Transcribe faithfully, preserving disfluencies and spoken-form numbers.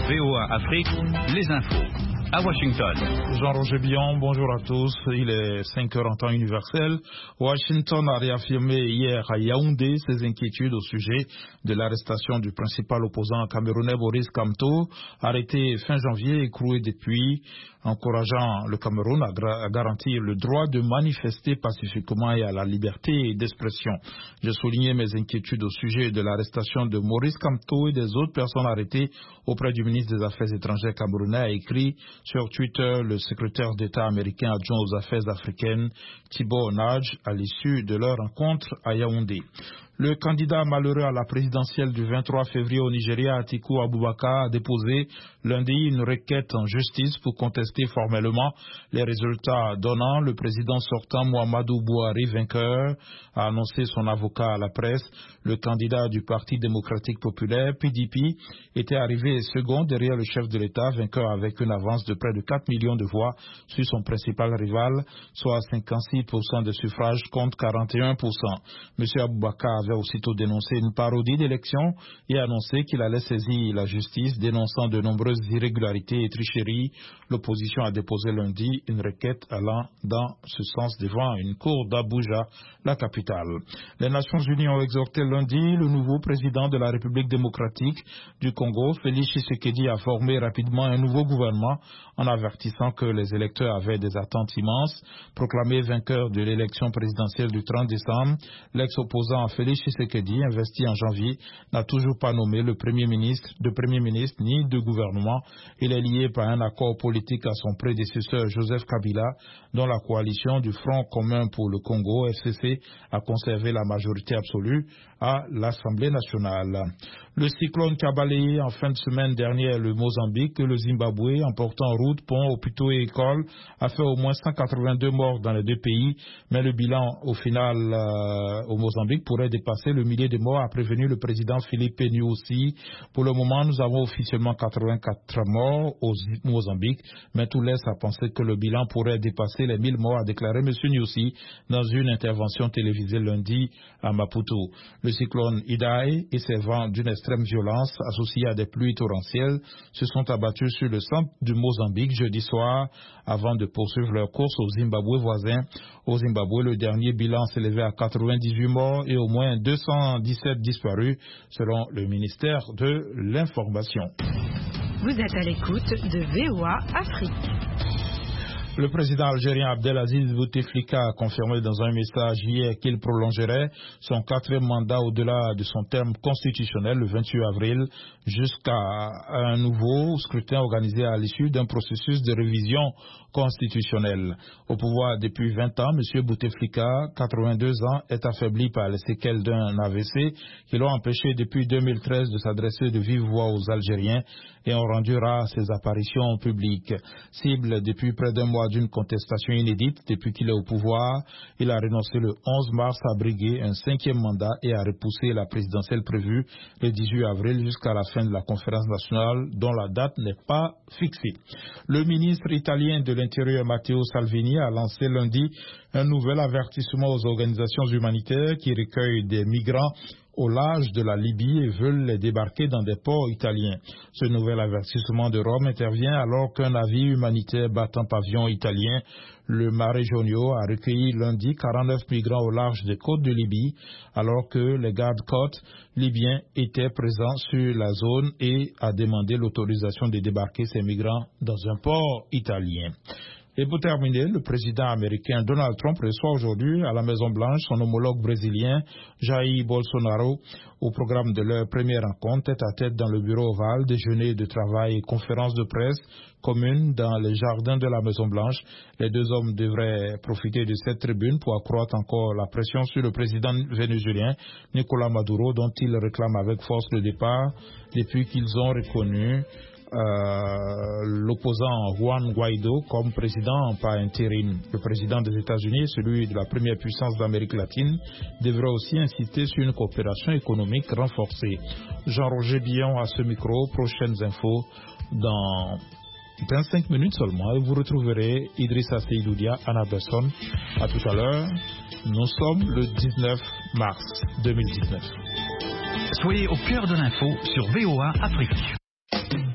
V O A Afrique, les infos. À Washington. Jean-Roger Bion, bonjour à tous. Il est cinq heures en temps universel. Washington a réaffirmé hier à Yaoundé ses inquiétudes au sujet de l'arrestation du principal opposant camerounais Maurice Kamto, arrêté fin janvier et écroué depuis, encourageant le Cameroun à, gra- à garantir le droit de manifester pacifiquement et à la liberté d'expression. J'ai souligné mes inquiétudes au sujet de l'arrestation de Maurice Kamto et des autres personnes arrêtées auprès du ministre des Affaires étrangères camerounais, a écrit sur Twitter le secrétaire d'État américain adjoint aux affaires africaines Thibault Nage à l'issue de leur rencontre à Yaoundé. Le candidat malheureux à la présidentielle du vingt-trois février au Nigeria, Atiku Abubakar, a déposé lundi une requête en justice pour contester formellement les résultats donnant le président sortant Muhammadu Buhari vainqueur, a annoncé son avocat à la presse. Le candidat du Parti démocratique populaire, P D P, était arrivé second derrière le chef de l'État, vainqueur avec une avance de près de quatre millions de voix sur son principal rival, soit cinquante-six pour cent des suffrages contre quarante et un pour cent. M. Abubakar avait aussitôt dénoncé une parodie d'élection et annoncé qu'il allait saisir la justice, dénonçant de nombreuses irrégularités et tricheries. L'opposition a déposé lundi une requête allant dans ce sens devant une cour d'Abuja, la capitale. Les Nations Unies ont exhorté lundi le nouveau président de la République démocratique du Congo, Félix Tshisekedi, à former rapidement un nouveau gouvernement en avertissant que les électeurs avaient des attentes immenses. Proclamé vainqueur de l'élection présidentielle du trente décembre, l'ex-opposant Félix Tshisekedi, investi en janvier, n'a toujours pas nommé le premier ministre, de premier ministre ni de gouvernement. Il est lié par un accord politique à son prédécesseur Joseph Kabila, dont la coalition du Front commun pour le Congo, F C C, a conservé la majorité absolue à l'Assemblée nationale. Le cyclone qui a balayé en fin de semaine dernière le Mozambique et le Zimbabwe, emportant routes, ponts, hôpitaux et écoles, a fait au moins cent quatre-vingt-deux morts dans les deux pays, mais le bilan au final euh, au Mozambique pourrait dépasser le millier de morts, a prévenu le président Philippe Nyusi. Pour le moment, nous avons officiellement quatre-vingt-quatre morts au Mozambique, mais tout laisse à penser que le bilan pourrait dépasser les mille morts, a déclaré M. Nyusi dans une intervention télévisée lundi à Maputo. Le cyclone Idai et ses vents d'une extrême violence associés à des pluies torrentielles se sont abattus sur le centre du Mozambique jeudi soir avant de poursuivre leur course au Zimbabwe voisin. Au Zimbabwe, le dernier bilan s'élevait à quatre-vingt-dix-huit morts et au moins deux cent dix-sept disparus selon le ministère de l'Information. Vous êtes à l'écoute de V O A Afrique. Le président algérien Abdelaziz Bouteflika a confirmé dans un message hier qu'il prolongerait son quatrième mandat au-delà de son terme constitutionnel le vingt-huit avril jusqu'à un nouveau scrutin organisé à l'issue d'un processus de révision constitutionnelle. Au pouvoir depuis vingt ans, M. Bouteflika, quatre-vingt-deux ans, est affaibli par les séquelles d'un A V C qui l'ont empêché depuis deux mille treize de s'adresser de vive voix aux Algériens et ont rendu rares ses apparitions publiques. Cible depuis près d'un mois d'une contestation inédite depuis qu'il est au pouvoir, il a renoncé le onze mars à briguer un cinquième mandat et a repoussé la présidentielle prévue le dix-huit avril jusqu'à la fin de la conférence nationale dont la date n'est pas fixée. Le ministre italien de l'Intérieur Matteo Salvini a lancé lundi un nouvel avertissement aux organisations humanitaires qui recueillent des migrants au large de la Libye et veulent les débarquer dans des ports italiens. Ce nouvel avertissement de Rome intervient alors qu'un navire humanitaire battant pavillon italien, le Mare Jonio, a recueilli lundi quarante-neuf migrants au large des côtes de Libye, alors que les gardes-côtes libyens étaient présents sur la zone et a demandé l'autorisation de débarquer ces migrants dans un port italien. Et pour terminer, le président américain Donald Trump reçoit aujourd'hui à la Maison-Blanche son homologue brésilien Jair Bolsonaro au programme de leur première rencontre tête-à-tête dans le bureau ovale, déjeuner de travail et conférence de presse commune dans les jardins de la Maison-Blanche. Les deux hommes devraient profiter de cette tribune pour accroître encore la pression sur le président vénézuélien Nicolás Maduro, dont ils réclament avec force le départ depuis qu'ils ont reconnu Euh, l'opposant Juan Guaido comme président par intérim. Le président des États-Unis, celui de la première puissance d'Amérique latine, devrait aussi insister sur une coopération économique renforcée. Jean-Roger Bion à ce micro. Prochaines infos dans vingt-cinq minutes seulement et vous retrouverez Idrissa Seydoudia, Anna Besson. À tout à l'heure. Nous sommes le dix-neuf mars deux mille dix-neuf. Soyez au cœur de l'info sur V O A Afrique.